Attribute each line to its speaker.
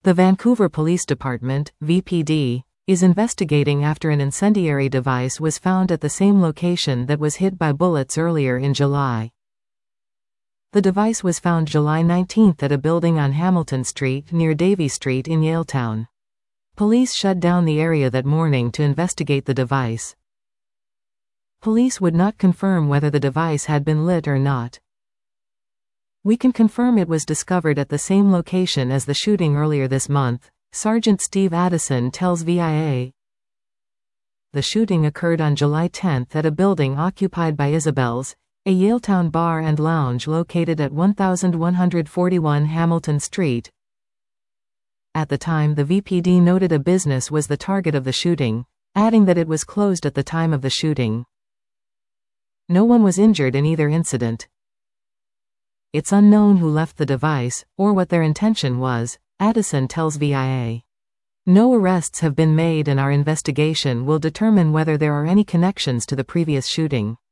Speaker 1: The Vancouver Police Department, VPD, is investigating after an incendiary device was found at the same location that was hit by bullets earlier in July. The device was found July 19 at a building on Hamilton Street near Davie Street in Yaletown. Police shut down the area that morning to investigate the device. Police would not confirm whether the device had been lit or not. "We can confirm it was discovered at the same location as the shooting earlier this month," Sergeant Steve Addison tells VIA. The shooting occurred on July 10 at a building occupied by Isabel's, a Yaletown bar and lounge located at 1141 Hamilton Street. At the time, the VPD noted a business was the target of the shooting, adding that it was closed at the time of the shooting. No one was injured in either incident. "It's unknown who left the device, or what their intention was," Addison tells VIA. "No arrests have been made and our investigation will determine whether there are any connections to the previous shooting."